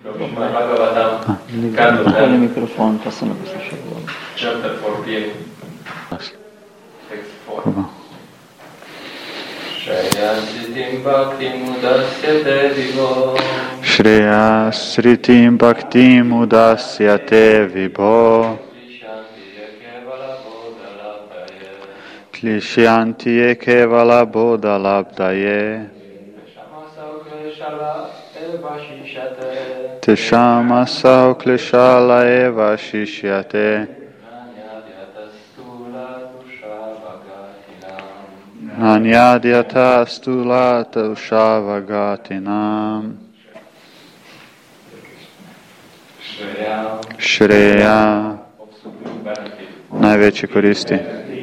Napoli mikrofon, pa se ne posluša. Chapter 14, text 4. Shreya Sritim Bhaktim Udasyate Vibho. Shreya Sritim Bhaktim Udasyate Vibho. Klishyanti Kevala Bodha Labdaye. Teshama Sao Klishala Eva Shishyate. Nanyadhyata Stula Tushavaгаtinam. Shreya, največje koristi.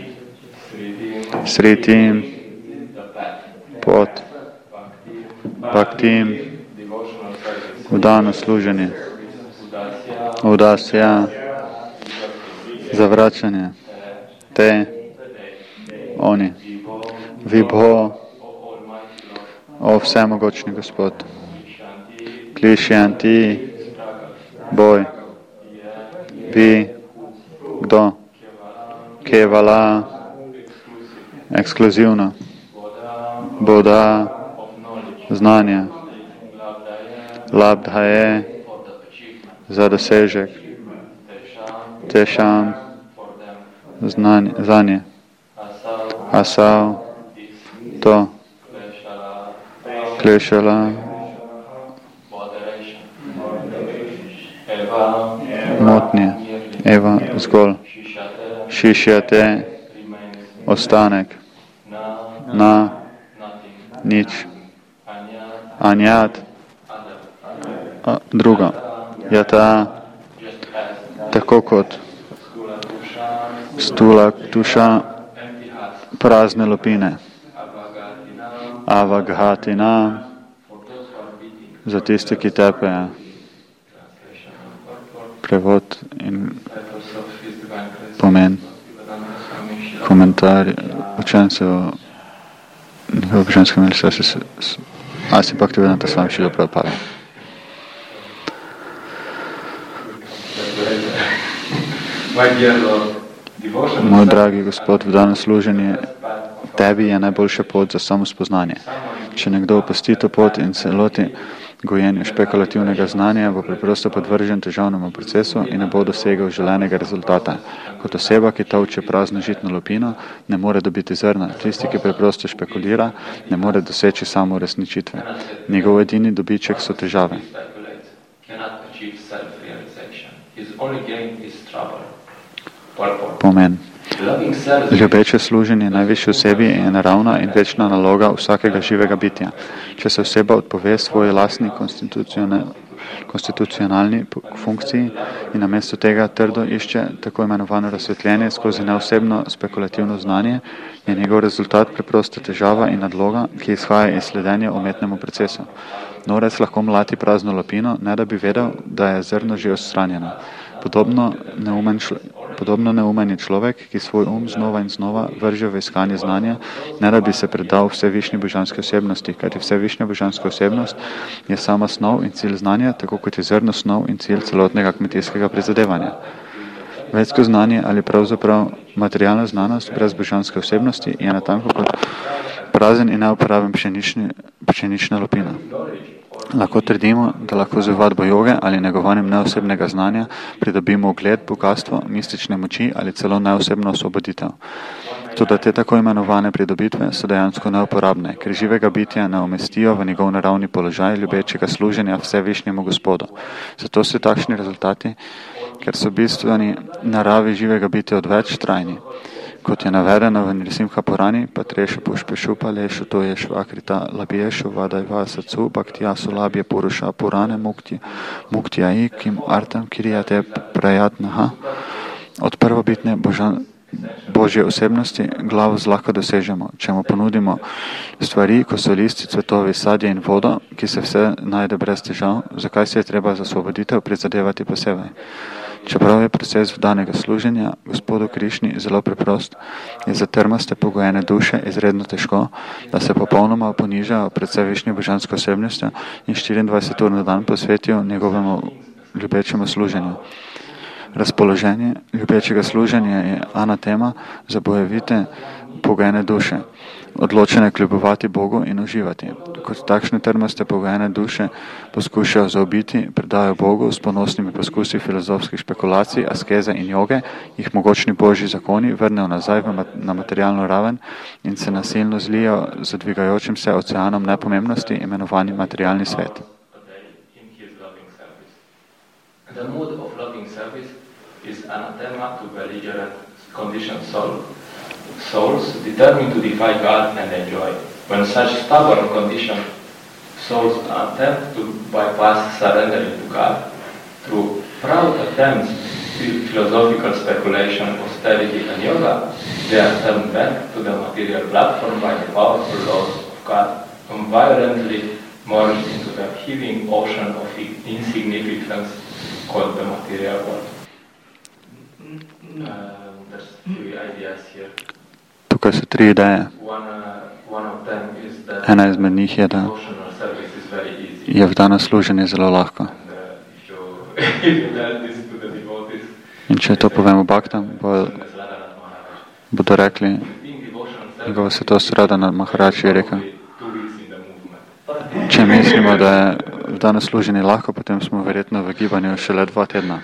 Sritim, pot, bhaktim, vdano služenje, udasya, zavračanje, te, oni, vibho, o vsemogočni Gospod, klišjanti, boj, vi, kdo, kevala, ekskluzivno, boda, znanje, labdhaje, za dosežek, tešam, znanje, asav, to, klešala, motnje, eva, zgolj, šišjate, ostanek, na, nič, anjad, drugo, jata, tako kot stula, tuša, prazne lupine, avaghatina, za tiste, ki tepejo. Prevod in pomen, komentar učencev njihove občanske milije Asi Bhaktivedanta Swami Srila Prabhupada. Moj dragi Gospod, v dano služenje tebi je najboljša pot za samospoznanje. Če nekdo opusti to pot in se loti gojenju špekulativnega znanja, bo preprosto podvržen težavnemu procesu in ne bo dosegel želenega rezultata. Kot oseba, ki tolče prazno žitno lupino, ne more dobiti zrna. Tisti, ki preprosto špekulira, ne more doseči samo uresničitve. Njegov edini dobiček so težave. Pomen. Ljubeče služenje je najvišji v sebi in naravna in večna naloga vsakega živega bitja. Če se oseba odpove svoji lastni konstitucionalni funkciji in namesto tega trdo išče tako imenovano razsvetljenje skozi neosebno spekulativno znanje, je njegov rezultat preprosta težava in nadloga, ki izhaja iz sledenja umetnemu procesu. Norec lahko mlati prazno lupino, ne da bi vedel, da je zrno že odstranjeno. Podobno neumen je človek, ki svoj znova in znova vrže v iskanje znanja, ne da bi se predal vsevišnji božanski osebnosti, kajti vsevišnja božanska osebnost je sama snov in cilj znanja, tako kot je zrno snov in cilj celotnega kmetijskega prizadevanja. Vedsko znanje ali pravzaprav materialna znanost brez božanske osebnosti je natanko kot prazen in neuporaben pšenična lupina. Lahko trdimo, da lahko z vadbo joge ali negovanjem neosebnega znanja pridobimo ugled, bogatstvo, mistične moči ali celo neosebno osvoboditev. Toda te tako imenovane pridobitve so dejansko neuporabne, ker živega bitja ne umestijo v njegov naravni položaj ljubečega služenja vsevišnjemu Gospodu. Zato so takšni rezultati, ker so bistveni naravi živega bitja odveč trajni. Kot je navedeno v Nrisimha Purani, Patrešu Pušpešupa Lešu Toješu Akrita Labješu Vadajva Sacu Bhaktiyasu Labje Puruša Purane Muktija Ikim Artam Kirijate Prajatnaha. Od prvobitne Božje osebnosti glavo zlahka dosežemo, če mu ponudimo stvari, ko so listi, cvetovi, sadje in vodo, ki se vse najde brez težav, zakaj se je treba za osvoboditev prizadevati posebej. Čeprav je proces vdanega služenja Gospodu Krišni zelo preprost, je za trmaste pogojene duše izredno težko, da se popolnoma ponižajo pred vsevišnjo božansko osebnostjo in 24 ur na dan posvetijo njegovemu ljubečemu služenju. Razpoloženje ljubečega služenja je anatema za bojevite pogojene duše, odločene kljubovati Bogu in uživati. Kot takšne trmaste pogojene duše poskušajo zaobiti, predajo Bogu s ponosnimi poskusi filozofskih špekulacij, askeze in joge, jih mogočni božji zakoni vrnejo nazaj na materialno raven in se nasilno zlijo z dvigajočim se oceanom nepomembnosti imenovani materialni svet. The mood of loving service is anathema to belligerent conditioned souls determined to defy God and enjoy. When such stubborn conditioned souls attempt to bypass surrendering to God through proud attempts at philosophical speculation, austerity and yoga, they are turned back to the material platform by the powerful laws of God and violently merged into the heaving ocean of insignificance called the material world. There's three ideas here. Tukaj so tri ideje. One of them is that Ena izmed njih je, da devotional service is very easy. je vdano služenje zelo lahko. If you tell this to the devotees, In če to povemo baktam, bodo rekli, njegova svetost Radhana Maharaj je rekel, če mislimo, da je vdano služenje lahko, potem smo verjetno v gibanju šele 2 tedna.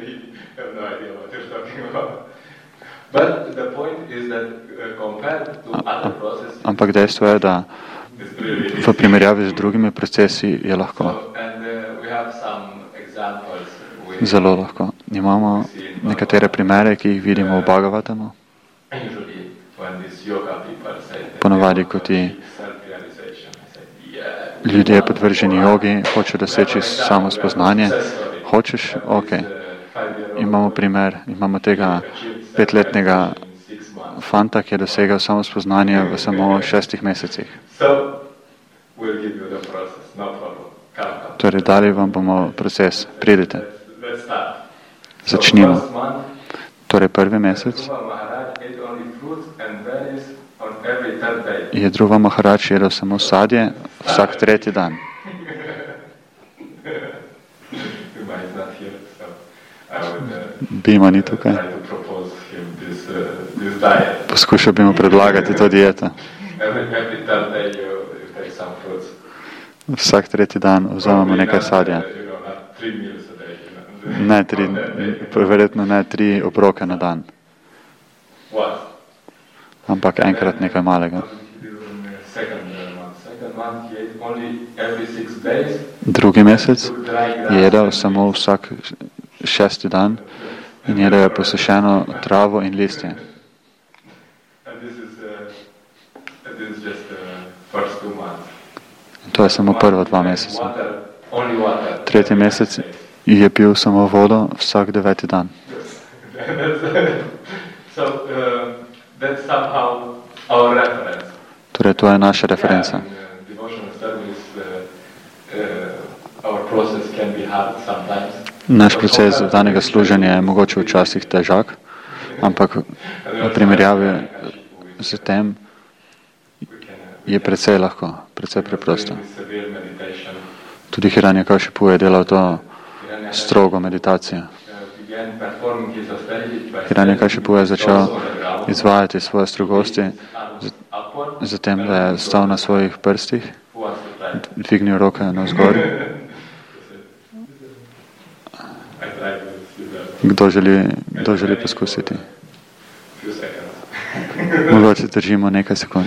Ampak dejstvo je, da v primerjavi z drugimi procesi je lahko. Zelo lahko. Imamo nekatere primere, ki jih vidimo v Bhagavatamu. Ponovadi, ko ti ljudje podvrženi jogi hočejo doseči samo spoznanje. Hočeš? Ok. Imamo primer, imamo tega 5-letnega fanta, ki je dosegal samo spoznanje v samo 6 mesecih. Torej, dali vam bomo proces. Pridite. Začnimo. Torej, 1. mesec je Dhruva Maharaj jedel samo sadje vsak 3. dan. Bima ni tukaj. Poskušal bi mu predlagati to dieto. Vsak 3. dan vzamemo nekaj sadja. Ne 3, verjetno ne 3 obroke na dan. Ampak enkrat nekaj malega. Drugi mesec je jedel samo vsak 6. dan in jedel je posušeno travo in listje. To je samo prva 2 meseca. 3. mesec je pil samo vodo vsak 9. dan. Torej, to je naša referenca. Naš proces vdanega služenja je mogoče včasih težak, ampak v primerjavi z tem je precej lahko, precej preprosto. Tudi Hiranyakashipu je delal to strogo meditacijo. Hiranyakashipu je začel izvajati svoje strogosti zatem, da je stal na svojih prstih, dvignil roke navzgor. Kdo želi poskusiti? Mogoče držimo nekaj sekund.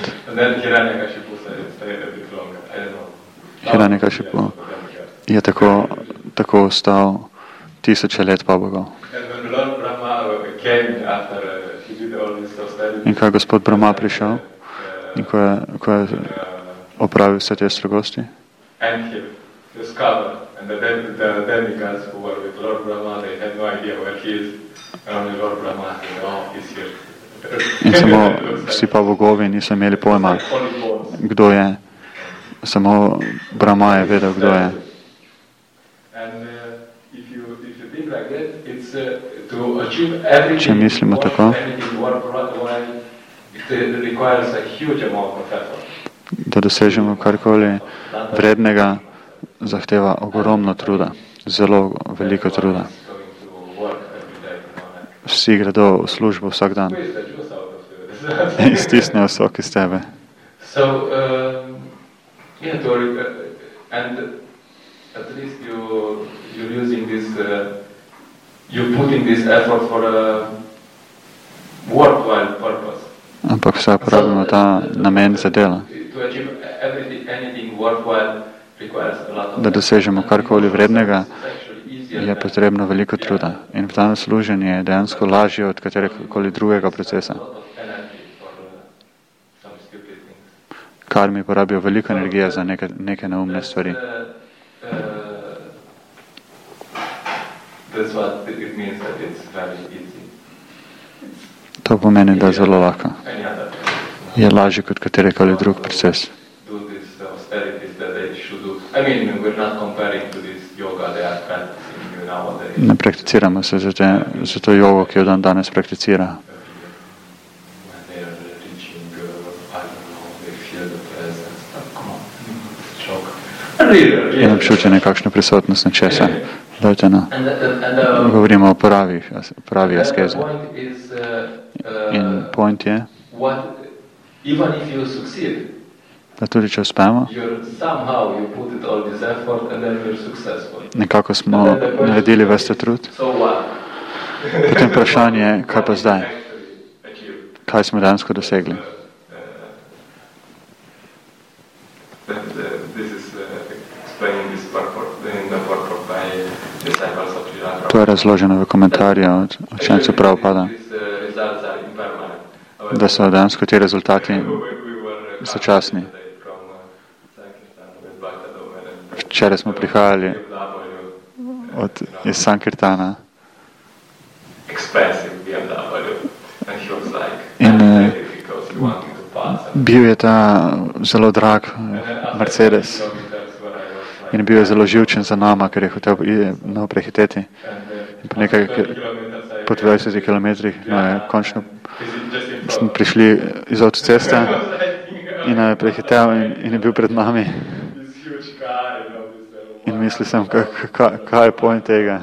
Hiranyakashipu je tako ostal 1000 let pa Bogov. In ko je gospod Brahma prišel in ko je opravil vse te strogosti, in samo vsi pa bogovi niso imeli pojma, kdo je. Samo Brahma je vedel, kdo je. Če mislimo tako, da dosežemo karkoli vrednega, zahteva ogromno truda, zelo veliko truda. Vsi gredo v službo vsak dan in stisnejo sok iz tebe. At least you're using this, you're putting this effort for a worthwhile purpose. Ampak vsak porabimo ta namen za delo. To achieve anything worthwhile requires a lot of. Da dosežemo karkoli vrednega, je potrebno veliko truda. In v danem služenju je dejansko lažje od katerekoli drugega procesa. Kar mi porabijo veliko energije za neke neumne stvari. To pomeni, da je zelo lahko. Je lažje kot katerikoli drug proces. Ne prakticiramo se za to jogo, ki jo dan danes prakticira. In občuti nekakšno prisotnost nečesa. Dajte, no. Govorimo o pravi askezi. In point je, da tudi če uspemo, nekako smo naredili ves ta trud. Potem vprašanje je, kaj pa zdaj? Kaj smo dejansko dosegli? To je razloženo v komentarju od učencev Prabhupada, da so dejansko ti rezultati sočasni. Včeraj smo prihajali iz Sankirtana in bil je ta zelo drag Mercedes in bil je zelo živčen za nama, ker je hotel prehiteti. In po 20 kilometrih končno smo prišli iz avtoceste in je prehitel in je bil pred nami. In mislil sem, kaj je point tega?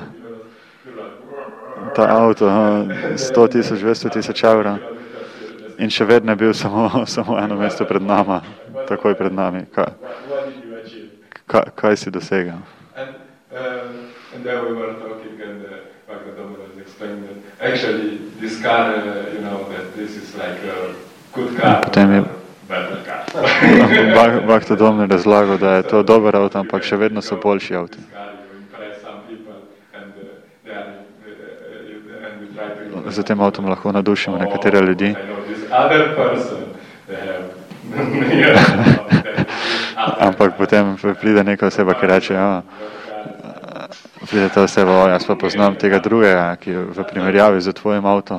Ta avto, 100,000, 200,000 evrov. In še vedno je bil samo eno mesto pred nama, takoj pred nami. Kaj si dosegel? Potem je Bhakta Domner razlagal, da je to dober avto, ampak še vedno so boljši avti. Z tem avtom lahko nadušimo nekatere ljudi. Ampak potem pride neka oseba, ki reče, pride ta oseba, jaz pa poznam tega drugega, ki je v primerjavi z tvojim avtom.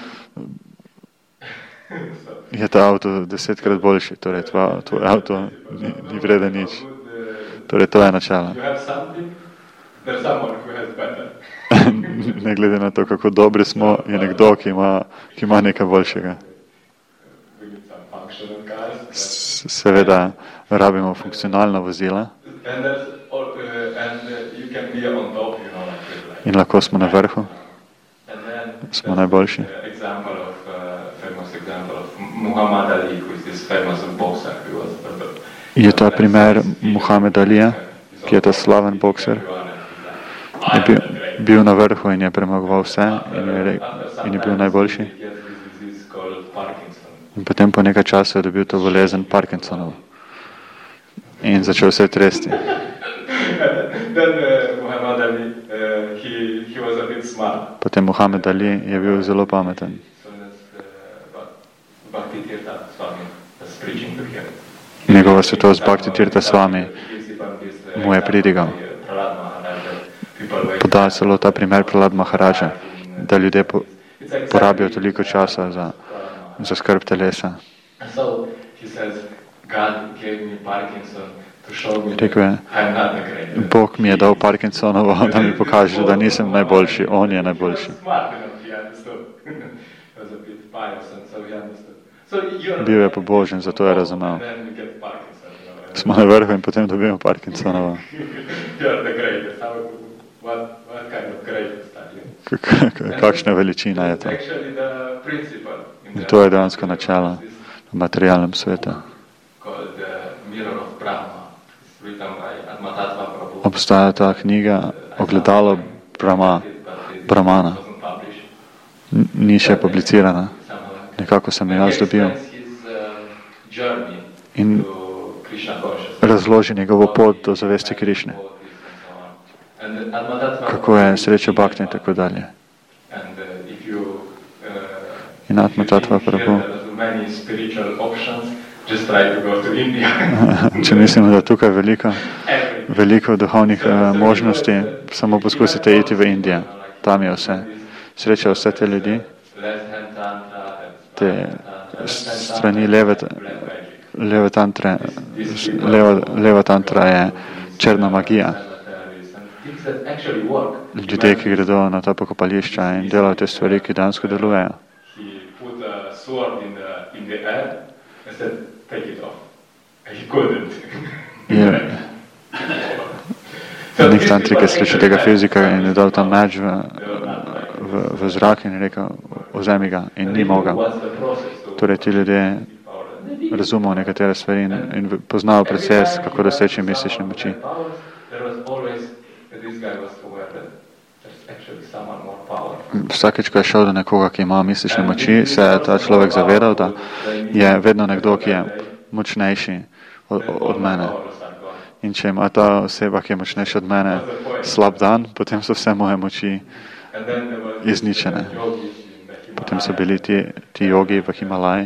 Je ta avto 10-krat boljši, torej tvoj avto ni vreden nič. Torej to je načelo. Ne glede na to, kako dobri smo, je nekdo, ki ima nekaj boljšega. Seveda rabimo funkcionalna vozila in lahko smo na vrhu, smo najboljši. Je ta primer Muhammad Alija, ki je ta slaven bokser, je bil na vrhu in je premagoval vse in je bil najboljši. In potem po nekaj časa je dobil to bolezen Parkinsonov in začel se tresti. Potem Muhammad Ali je bil zelo pameten. Njegova svetost Bhakti Tirtha Swami mu je pridigal. Poda celo ta primer Prahlad Maharaja, da ljudje porabijo toliko časa za skrb telesa. to show me Rekel je, I'm not the greatest. Bog mi je dal Parkinsonovo, da mi pokaže, da nisem najboljši, on je najboljši. Smart enough, he understood. He was a bit pious and so he understood. So you're Bil je pobožen, zato je razumel. and then you get Parkinson, you know, and Smo na vrhu in potem dobimo Parkinsonovo. you're the greatest. What kind of greatest are you? Kakšna veličina je to? Actually the principle in In to je dejansko načelo v materialnem svetu. called the Mirror of Brahma. It's written by Atmatattva Prabhu. Obstaja ta knjiga Ogledalo Brahmana. Wasn't published. Ni še publicirana. Somehow like that. Nekako sem jo jaz He dobil. explains his journey In to Krishna consciousness. razloži njegovo pot do zavesti Krišne. And Atmatattva Kako je srečal bhakti in tako dalje. And if you In Atmatattva Prabhu. many spiritual options, just try to go to India. Če mislimo, da tukaj je Everything. veliko duhovnih možnosti, samo poskusite iti v Indijo. Tam je vse. Sreča vse te ljudi, Left-hand tantra, te strani leve tantre. Leva tantra je črna magija. things that actually work. Ljudje, ki gredo na ta pokopališča in delajo te stvari, ki dejansko delujejo. He put a sword in the air and said, take it off. And he couldn't. Nek tantrik je slišal tega fizika in je dal tam meč v zrak in je rekel, vzemi ga, in ni mogel. Torej ti ljudje razumejo nekatere stvari in poznajo proces, kako doseči mistične moči. Vsakeč, ko je šel do nekoga, ki ima mistične moči, se je ta človek zavedal, da je vedno nekdo, ki je močnejši od mene. In če ima ta oseba, ki je močnejša od mene, slab dan, potem so vse moje moči izničene. Potem so bili ti jogi v Himalaji,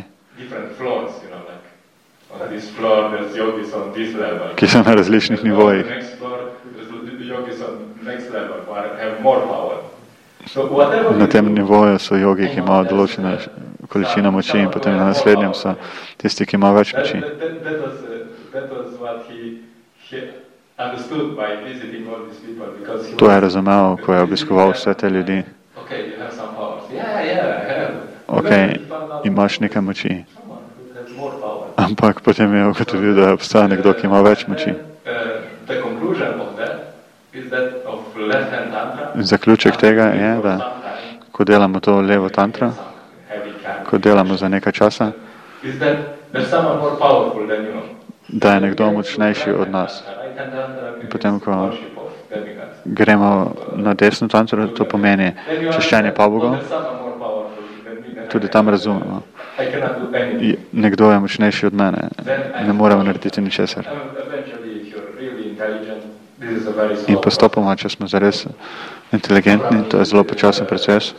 ki so na različnih nivojih. Na tem nivoju so jogi, ki imajo določeno količino moči, in potem na naslednjem so tisti, ki imajo več moči. To je razumel, ko je obiskoval vse te ljudi. Ok, imaš nekaj moči. Ampak potem je ugotovil, da obstaja nekdo, ki ima več moči. Zaključek tega je, da ko delamo to levo tantra, ko delamo za nekaj časa, da je nekdo močnejši od nas. In potem, ko gremo na desno tantro, to pomeni češčenje pabogov, tudi tam razumemo. Nekdo je močnejši od mene, ne moremo narediti ničesar. In postopoma, če smo zares inteligentni, to je zelo počasen proces.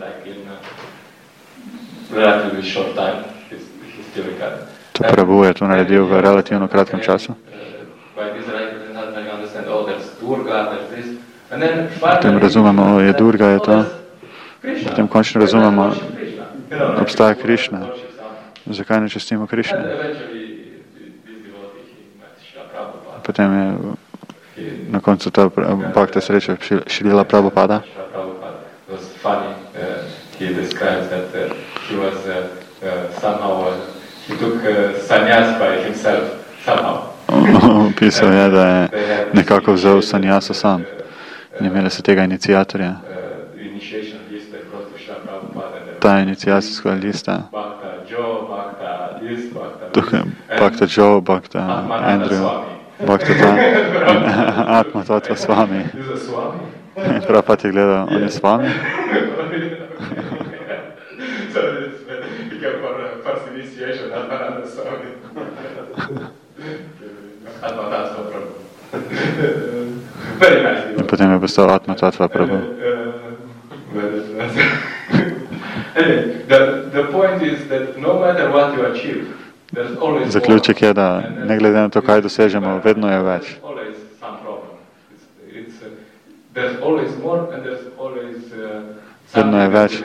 To Prabhu je to naredil v relativno kratkem času. Potem razumemo, je Durga, je to. Potem končno razumemo, obstaja Krišna. Zakaj ne častimo Krišne? Potem je na koncu ta bhakta sreča Šrila Prabhupada. Opisal je, da je nekako vzel sanjasa sam. In imeli so tega iniciatorja. Ta iniciacijska lista. Tukaj Bhakta Joe, Bhakta Andrew, Bhakta Ta in Atmatattva Swami. In Prabhupada je gledal, on je Swami. In potem je postal Atmatattva Prabhu. Zaključek je, da ne glede na to, kaj dosežemo, vedno je več. Vedno je več.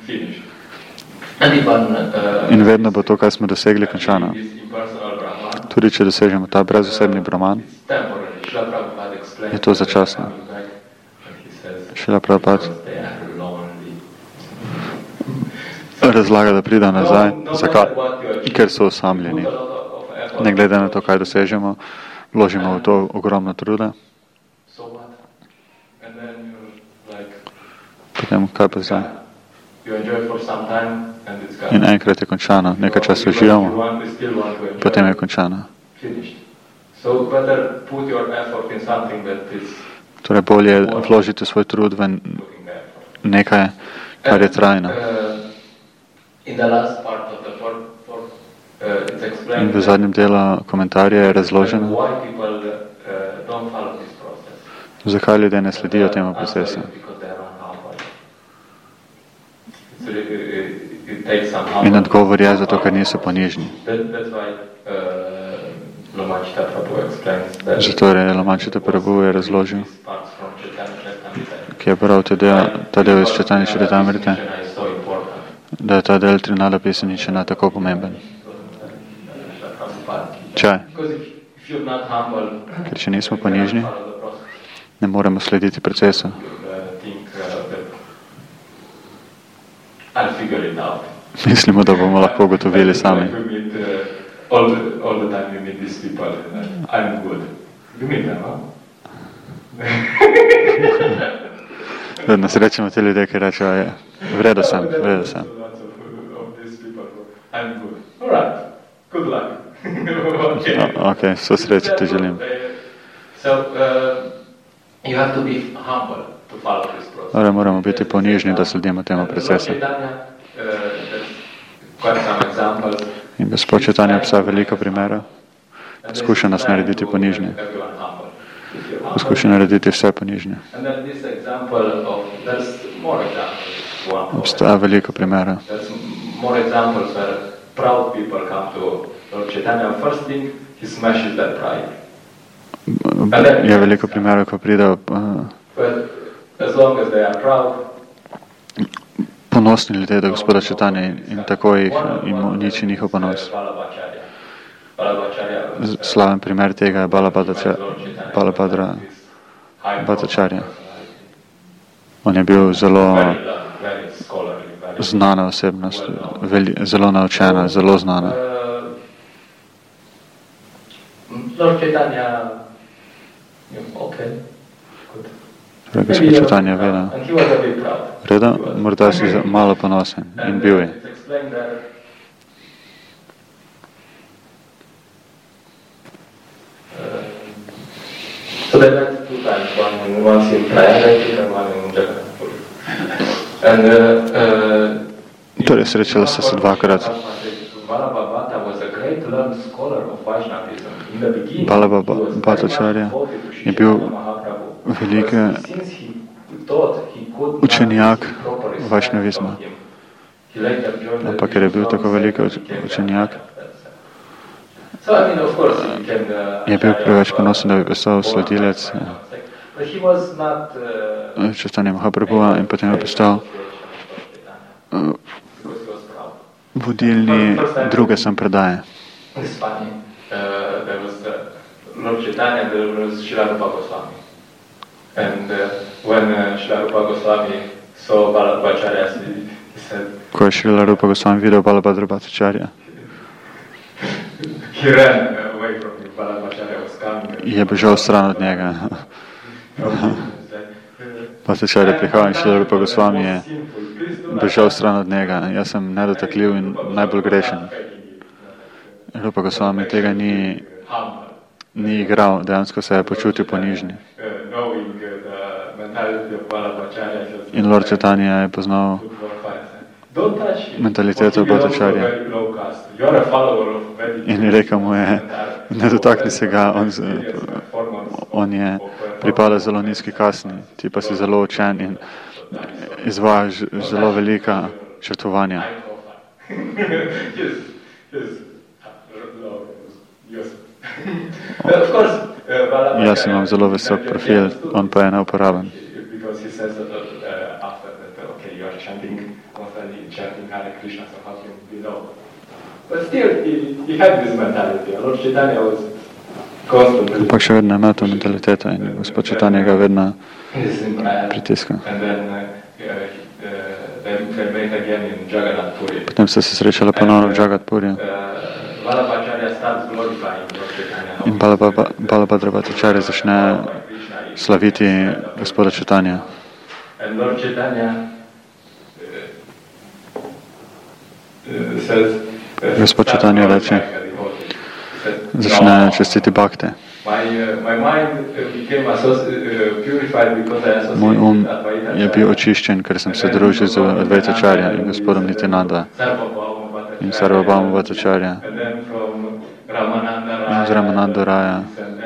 In vedno bo to, kar smo dosegli, končano. Tudi če dosežemo ta brezosebni brahman, je to začasno. Šrila Prabhupada razlaga, da pridejo nazaj, zakaj? Ker so osamljeni. Ne glede na to, kaj dosežemo, vložimo v to ogromno truda. Potem, kaj pa zdaj? In enkrat je končano, nekaj časa uživamo, potem je končano. Torej bolje vložite svoj trud v nekaj, kar je trajno. In v zadnjem delu komentarja je razloženo, zakaj ljudje ne sledijo temu procesu. In odgovor je zato, ker niso ponižni. Zato je Lamačita Prabhu je razložil, ki je prav ta del iz Četanja Čaritamrite, da je ta del Trinada Pisaničena tako pomemben. Čaj? Ker če nismo ponižni, ne moremo slediti procesu. Mislimo, da bomo lahko ugotovili sami. All the time you meet these people, I'm good. You meet them, huh? Vedno srečamo te ljudje, ki rečejo, vredo sem. I'm good. All right. Good luck. Ok, vso sreče ti želim. So, you have to be humble to follow this process. Torej moramo biti ponižni, da sledimo temu procesu. In gospod Četanja obstaja veliko primerov, poskuša nas narediti ponižni. Poskuša narediti vse ponižni. Obstaja veliko primerov. Je veliko primerov, ko pridejo ponosni ljudje do gospoda Četanja in tako jih uniči njihov ponos. Slaven primer tega je Balabhadra Bhattacharya. On je bil zelo znana osebnost, zelo naučena, zelo znana. Gospod Četanja je vedel. Reda, morda si malo ponosen in bil je. So they met 2 times, once in Prayagraj and one in Jagannath. And torej, srečala sta se dvakrat. Balabhadacharya je bil velik učenjak vajšnavizma. Ampak ker je bil tako velik učenjak, je bil preveč ponosen, da bi postal sledilec Četanja Mahaprabhuja in potem je postal vodilni druge sampredaje. Ko je Šrila Rupa Gosvami videl Balabhadra Bhattacharya, je bežal stran od njega. Bhattacharya prihajal in Šrila Rupa Gosvami je bežal stran od njega. Jaz sem nedotakljiv in najbolj grešen. Rupa Gosvami tega ni igral, dejansko se je počutil ponižni. In Lord Chaitanya je poznal mentaliteto Bhattacharya. In rekel mu je, ne dotakni se ga, on je pripada zelo nizki kasni, ti pa si zelo učen in izvajaš zelo velika žrtvovanja. Jaz imam zelo visok profil, on pa je neuporaben. But still, he had this mentality. Lord Chaitanya was constantly. Ampak še vedno ima to mentaliteto in gospod Chaitanya ga vedno pritiska. And then they met again in Jagannath Puri. Potem sta se srečala ponovno v Jagat Puriju. Vallabhacharya starts glorifying Lord Chaitanya. In Balabhadra Bhattacharya začne slaviti gospoda Chaitanya. And Lord Chaitanya says, Gospod Chaitanya reče, začne čestiti bhakte. Moj je bil očiščen, ker sem se družil z Advaitacharya in gospodom Nityananda in Sarvabhauma Bhattacharya in z Ramananda Raya.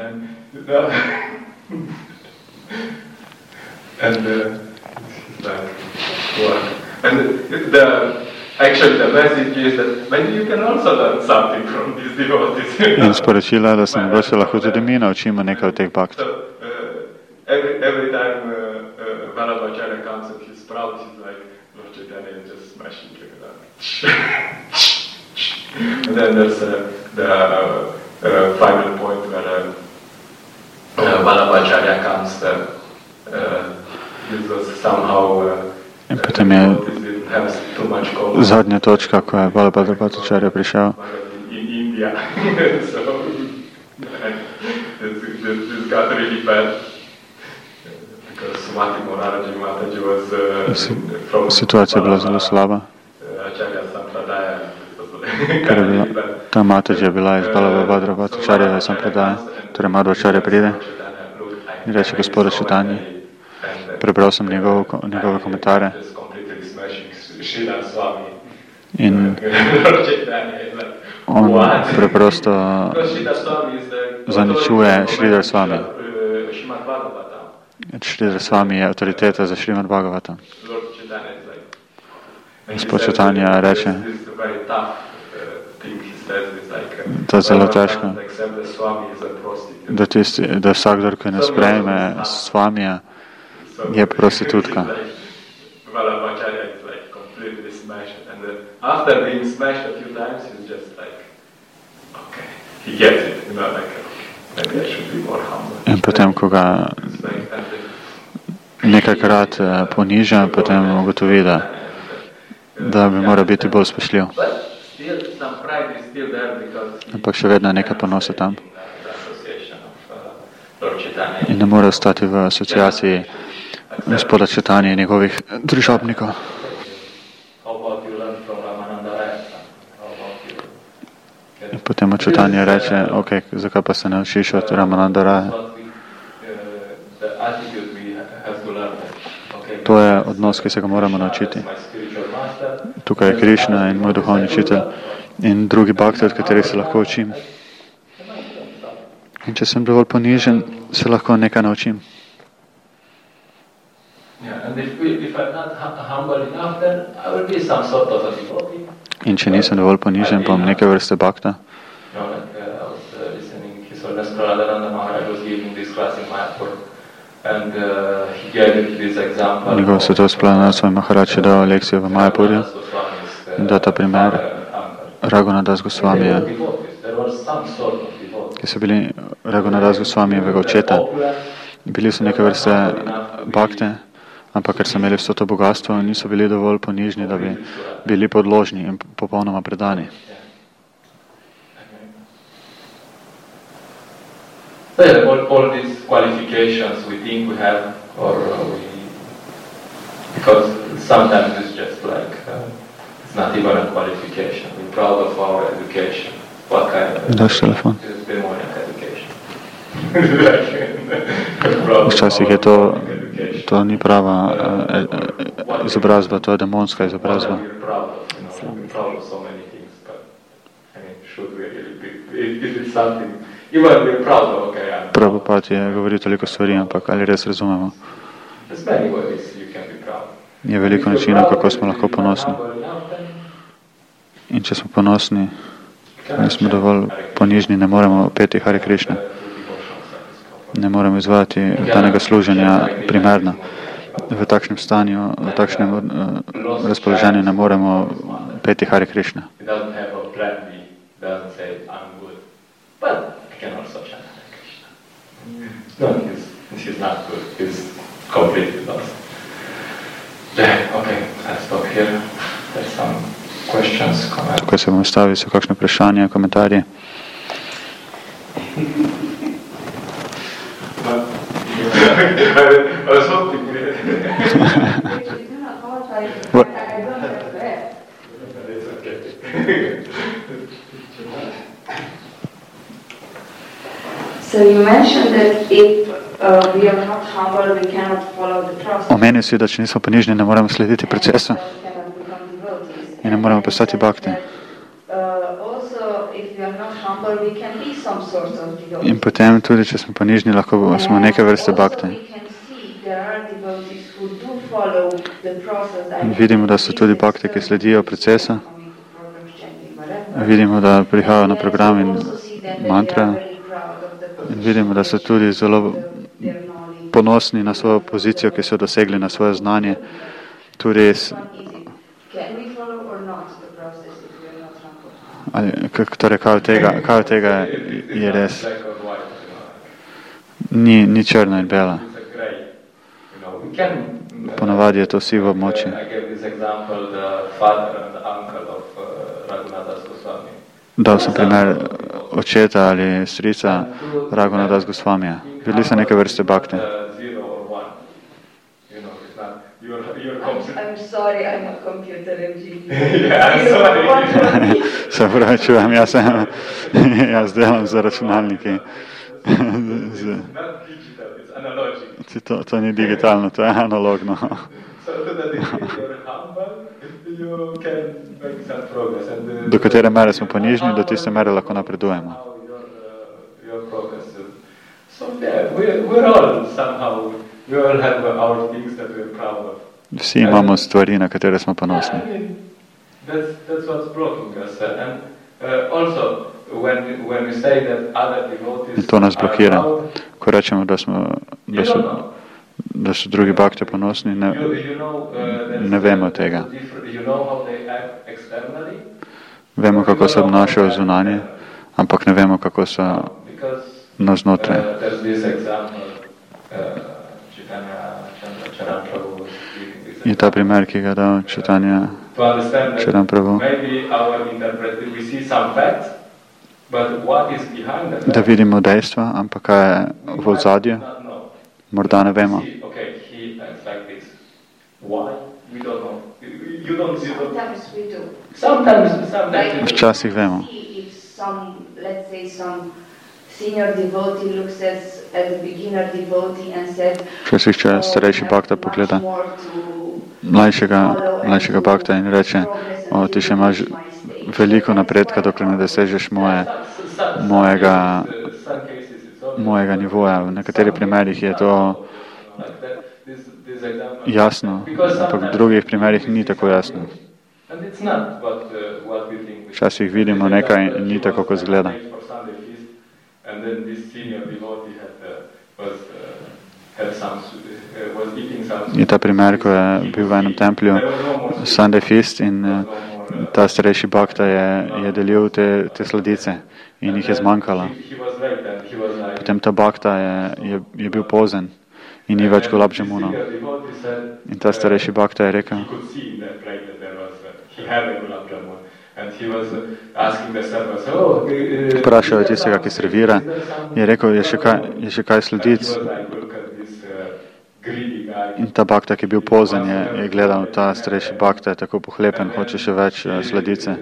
Actually, the message is that maybe you can also learn something from these devotees. In sporočila, da se mogoče lahko tudi mi naučimo nekaj od teh bhakt. Every time Vallabhacharya comes and he's proud, he's like, Lord Chaitanya is just smashing it. And then there's the final point where Vallabhacharya comes gives us somehow in potem je zadnja točka, ko je Balabhadra Bhattacharya prišel. In India. So this got really bad. Because Sumati Morarji Mataji was from situacija je bila zelo slaba. Acharya Sampradaya. Ker je bila, ta Mataji je bila iz Balabhadra Bhattacharya Sampradaya, torej Madhvacharya pride in reče gospodu Chaitanya. Prebral sem njegove komentare in on preprosto zaničuje Sridhar Swami. Sridhar Swami je avtoriteta za Srimad Bhagavatam. Gospod Chaitanya reče, to je zelo težko, da vsakdor, ki ne sprejme Swamija, je prostitutka. Vallabhacharya is like completely smashed, and after being smashed a few times, he's just like, okay, he gets it, like, maybe I should be more humble. In potem, ko ga nekajkrat poniža, potem ugotovi, da bi moral biti bolj spoštljiv. Ampak še vedno je nekaj ponosa tam. In ne more ostati v asociaciji gospoda Chaitanya in njegovih družabnikov. In potem Chaitanya reče, ok, zakaj pa se ne učiš od Ramananda Raya? To je odnos, ki se ga moramo naučiti. Tukaj je Krišna in moj duhovni učitelj in drugi bhakti, od katerih se lahko učim. In če sem dovolj ponižen, se lahko nekaj naučim. In če nisem dovolj ponižen, bom neke vrste bhakta. Njegov svetost Prahlad Swami Maharaj je dal lekcijo v Mayapurju in da ta primer Raghunath Das Gosvamija, ki so bili Raghunath Das Gosvamijevega očeta. Bili so neke vrste bhakte, ampak ker so imeli vso to bogatstvo, niso bili dovolj ponižni, da bi bili podložni in popolnoma predani. All these qualifications we think we have, or because sometimes it's just like it's not even a qualification. We're proud of our education. What kind of education? It's demoniac education. Včasih je to ni prava izobrazba, to je demonska izobrazba. Prabhupada je govoril toliko stvari, ampak ali res razumemo? Je veliko načinov, kako smo lahko ponosni. In če smo ponosni, nismo dovolj ponižni, ne moremo peti Hare Krishna. Ne moremo izvajati danega služenja primerno. V takšnem stanju, v takšnem razpoloženju ne moremo peti Hare Krishna. No, he's not good. He's completely lost. Yeah, okay, I'll stop here. There's some questions, comments. Tukaj se bom stavil, so kakšne vprašanja, komentarje. I was hoping What? I don't have breath. it's okay. So you mentioned that if we are not humble, we cannot follow the process. Omenil si, da če nismo ponižni, ne moremo slediti procesu in ne moremo postati bhakti. In potem tudi, če smo ponižni, lahko smo neke vrste bhakti. In vidimo, da so tudi bhakti, ki sledijo procesu. Vidimo, da prihajajo na program in mantra. In vidimo, da so tudi zelo ponosni na svojo pozicijo, ki so dosegli, na svoje znanje. Tu res. Torej, kaj od tega je res? Ni črno in bela. Ponavadi je to sivo območje. Dal sem primer očeta ali strica Raghunadas Goswamija. Bili so neke vrste bhakti. I'm sorry, I'm a computer engineer. Se pravi, čujem, jaz delam za računalniki. To ni digitalno, to je analogno. Do katere mere smo ponižni, do tiste mere lahko napredujemo. Vsi imamo stvari, na katere smo ponosni. In to nas blokira. Ko rečemo, da so drugi bhakti ponosni, ne vemo tega. Vemo, kako se obnašajo zunanje, ampak ne vemo, kako so navznotraj. Je ta primer, ki ga dal Chaitanya Charan Prabhu. Da vidimo dejstva, ampak kaj je v ozadju, morda ne vemo. Včasih vemo. Včasih, če starejši bhakta pogleda mlajšega bhakta in reče, ti še imaš veliko napredka, dokler ne dosežeš mojega nivoja. V nekaterih primerih je to jasno, ampak v drugih primerih ni tako jasno. Včasih vidimo nekaj in ni tako, kot izgleda. Je ta primer, ko je bil v enem templju Sunday Feast in ta starejši bhakta je delil te sladice in jih je zmanjkalo. Potem ta bhakta je bil pozen in ni več gulab jamunov. In ta starejši bhakta je rekel, vprašal je tistega, ki servira, je rekel, je še kaj sladic. In ta bhakta, ki je bil pozen, je gledal, ta starejši bhakta je tako pohlepen, hoče še več sladice.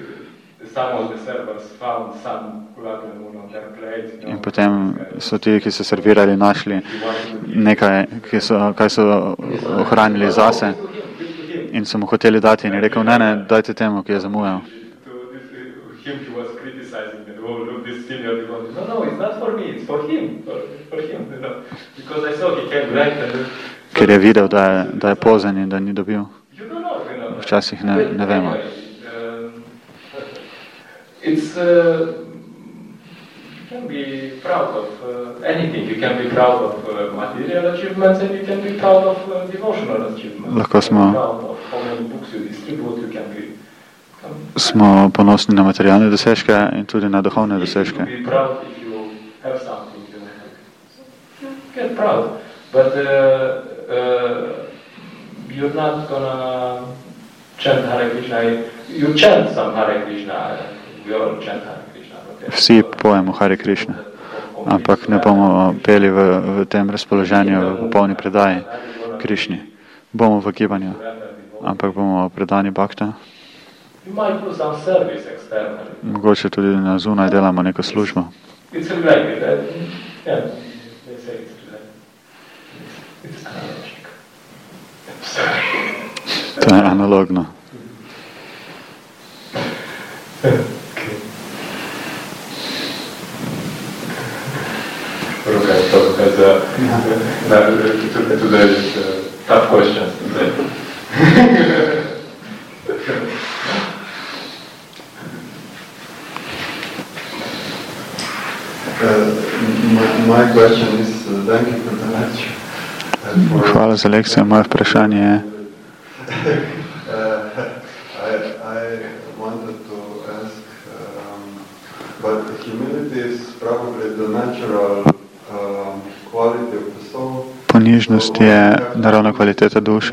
In potem so ti, ki so servirali, našli nekaj, kaj so ohranili zase in so mu hoteli dati in je rekel, ne, dajte temu, ki je zamujal. Ker je videl, da je pozen in da ni dobil. Včasih ne vemo. You can be proud of anything. You can be proud of material achievements and you can be proud of devotional achievements. Lahko smo proud of how many books you distribute. You can be smo ponosni na materialne dosežke in tudi na duhovne dosežke. be proud if you have something. Feel proud, but you're not gonna chant Hare Krishna. You chant some Hare Krishna. We all chant Hare Krishna. Vsi pojemo Hare Krishna, ampak ne bomo peli v tem razpoloženju, v popolni predaji Krišni. Bomo v gibanju, ampak bomo predani bhakta. Mogoče tudi na zunaj delamo neko službo. To je analogno. Tough questions. My question is, thank you for the lecture. Hvala za lekcijo. Moje vprašanje je, I wanted to ask, but humility is probably the natural quality of the soul. Ponižnost je naravna kvaliteta duše.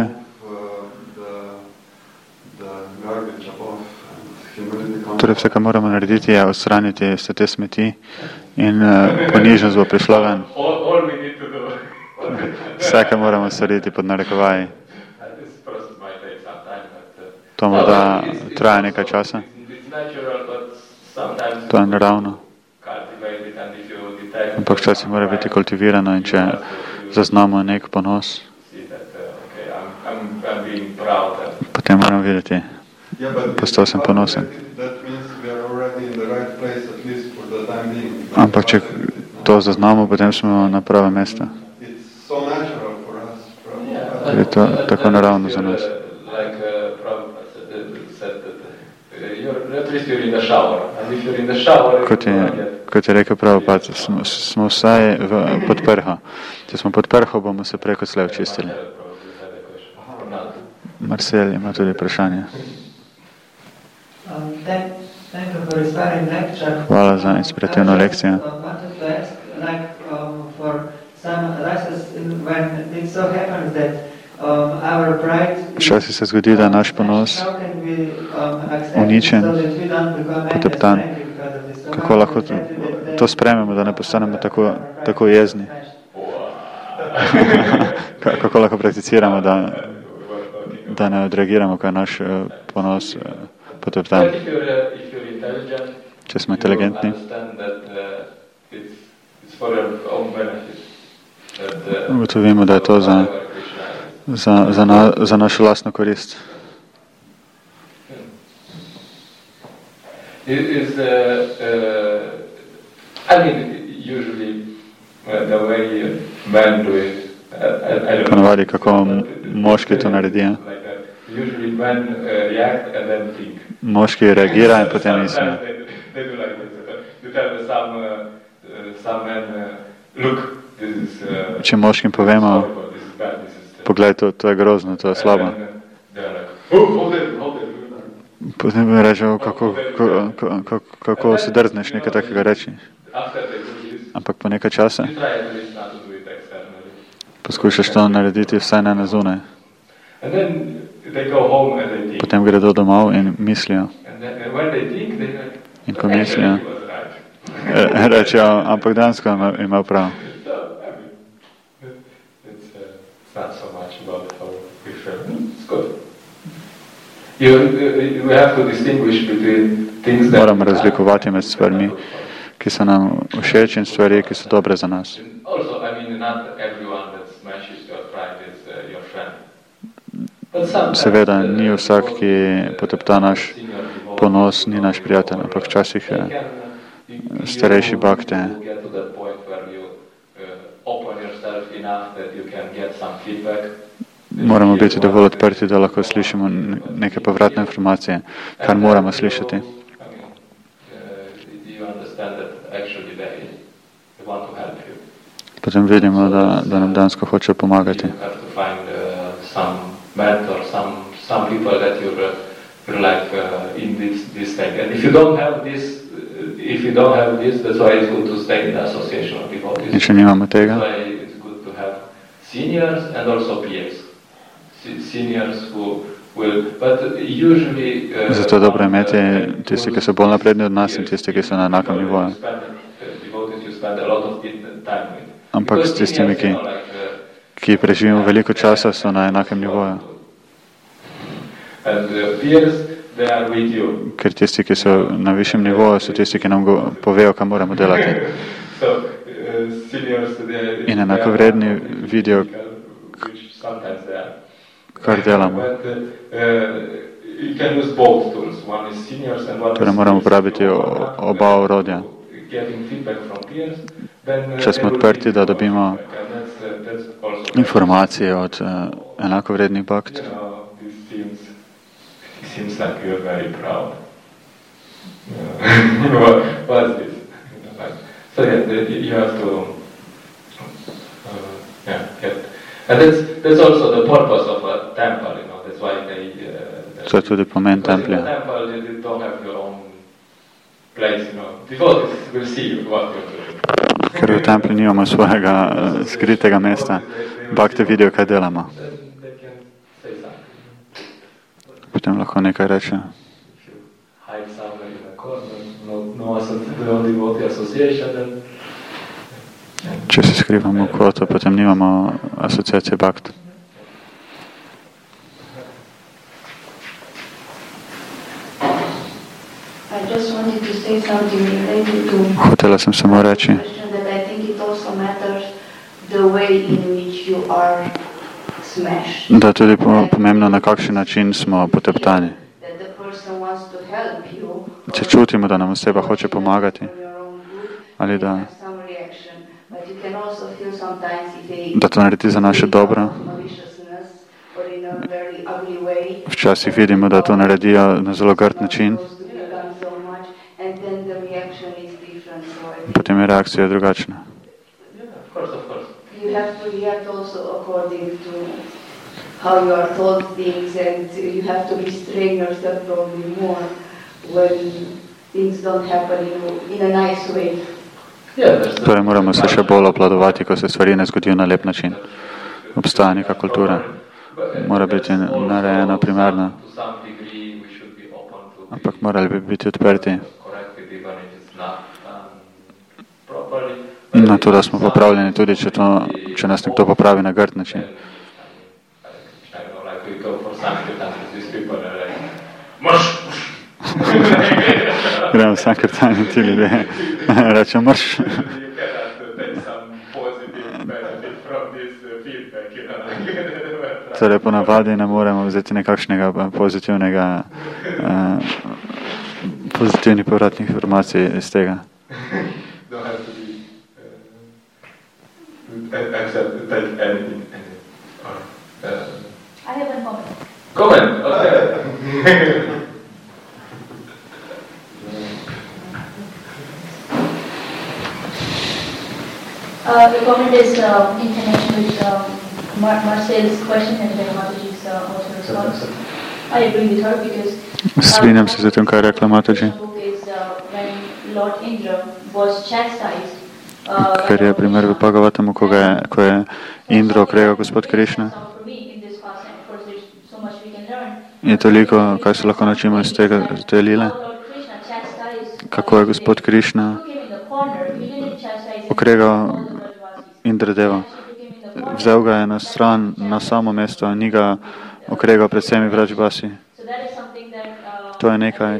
Torej vse, kar moramo narediti, je odstraniti vse te smeti in ponižnost bo prišla ven. Vse, kar moramo storiti pod narekovaji. To morda traja nekaj časa. To je naravno. Ampak včasih mora biti kultivirano in če zaznamo nek ponos, potem moramo videti, postal sem ponosen. Ampak če to zaznamo, potem smo na pravem mestu. Je to tako naravno za nas. Kot je rekel Prabhupada, smo vsaj pod prho. Če smo pod prho, bomo se preko slej očistili. Marcel ima tudi vprašanje. Hvala za inspirativno lekcijo. Včasih se zgodi, da je naš ponos uničen, poteptan. Kako lahko to sprememo, da ne postanemo tako jezni? Kako lahko prakticiramo, da ne odreagiramo, ko je naš ponos poteptan? Če smo inteligentni, ugotovimo, da je to za našo lastno korist. Ponavadi, kako moški to naredijo. Moški reagira in potem misli. Če moškim povemo, poglej, to je grozno, to je slabo. Potem mi rečemo, kako se drzneš nekaj takega reči. Ampak po nekaj časa poskušaš to narediti vsaj ne na zunaj. Potem gredo domov in mislijo. In ko mislijo, rečejo, ampak dansko ima prav. Moramo razlikovati med stvarmi, ki so nam všeč in stvari, ki so dobre za nas. Seveda, ni vsak, ki potepta naš ponos, ni naš prijatelj, ampak včasih starejši bhakte moramo biti dovolj odprti, da lahko slišimo neke povratne informacije, kar moramo slišati. Potem vidimo, da nam dansko hoče pomagati. In če nimamo tega, seniors and also peers. Seniors who will, but usually... Zato je dobro imeti tisti, ki so bolj napredni od nas in tisti, ki so na enakem nivoju. Ampak s tistimi, ki preživimo veliko časa, so na enakem nivoju. Ker tisti, ki so na višjem nivoju, so tisti, ki nam povejo, kaj moramo delati. In enakovredni vidijo, kar delamo. Torej moramo uporabiti oba orodja. Če smo odprti, da dobimo informacije od enakovrednih bhakt. Seems like you're very proud. What's this? So you have to, and that's also the purpose of a temple. That's why they. To je tudi pomen templja. Temple, you don't have your own place. Devotees will see what you're doing. Ker v templju nimamo svojega skritega mesta, bhakti vidijo, kaj delamo. Potem lahko nekaj reče. Če se skrivamo v kotu, potem nimamo asociacije bhakt. Hotela sem samo reči, da je tudi pomembno, na kakšen način smo poteptani. Če čutimo, da nam oseba hoče pomagati, ali da to naredi za naše dobro. Včasih vidimo, da to naredijo na zelo grd način. Potem je reakcija drugačna. You have to react also according to how you are told things, and you have to restrain yourself probably more when things don't happen in a nice way. Torej moramo se še bolj obvladovati, ko se stvari ne zgodijo na lep način. Obstaja neka kultura, mora biti narejena primerna, ampak morali bi biti odprti na to, da smo popravljeni, tudi če nas nekdo popravi na grd način. Gremo sankirtani, ti ljudje reče mrš. Torej ponavadi ne moremo vzeti nekakšnega pozitivnih povratnih informacij iz tega. Take anything. I have a comment. Comment, okay. The comment is in connection with Marcel's question and then Mataji's also response. I agree with her because Strinjam se z tem, kar je rekla Mataji. When Lord Indra was chastised, Ker je primer v Bhagavatamu, ko je Indro okregal gospod Krišna. Je toliko, kaj se lahko naučimo iz te lile. Kako je gospod Krišna okregal Indradeva. Vzel ga je na stran, na samo mesto, ni ga okregal pred vsemi Vrajbasi. To je nekaj,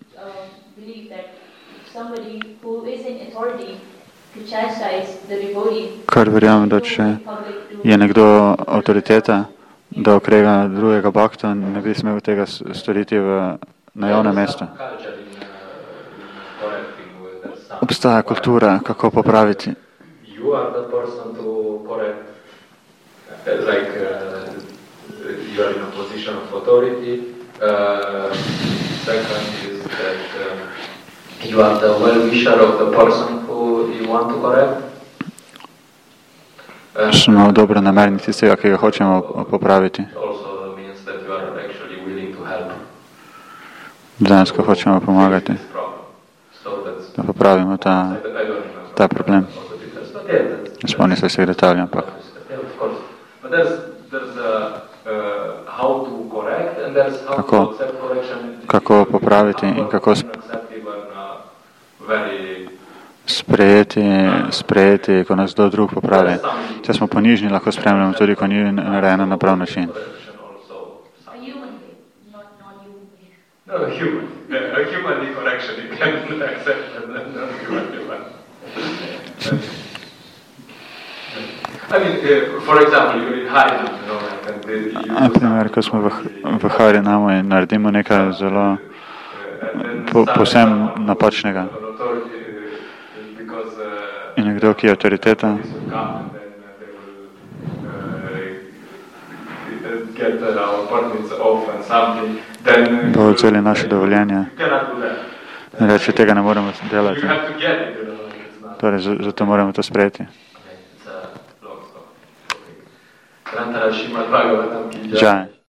kar verjamem, da če je nekdo avtoriteta, da okrega drugega bhakta, ne bi smel tega storiti na javnem mestu. Obstaja kultura, kako popraviti. You are the person to correct, like you are in a position of authority. Second is that you are the well-wisher of the person who you want to correct. Smo dobro namerni tistega, ki ga hočemo popraviti. Also means that you are actually willing to help. Dejansko hočemo pomagati, da popravimo ta problem. Ne spomnim se vseh detaljev, ampak how to correct and there's how to accept correction. Kako popraviti in kako sprejeti, ko nas kdo drug popravi. Če smo ponižni, lahko spremljamo tudi, ko ni narejeno na prav način. No, a human correction you can accept and then not human. I mean, for example, you're in Harinam, Na primer, ko smo v Harinamu in naredimo nekaj zelo povsem napačnega. In nekdo, ki je avtoriteta, bo odzeli naše dovoljenje. In reče, tega ne moremo delati. Torej, zato moramo to sprejeti. Jai.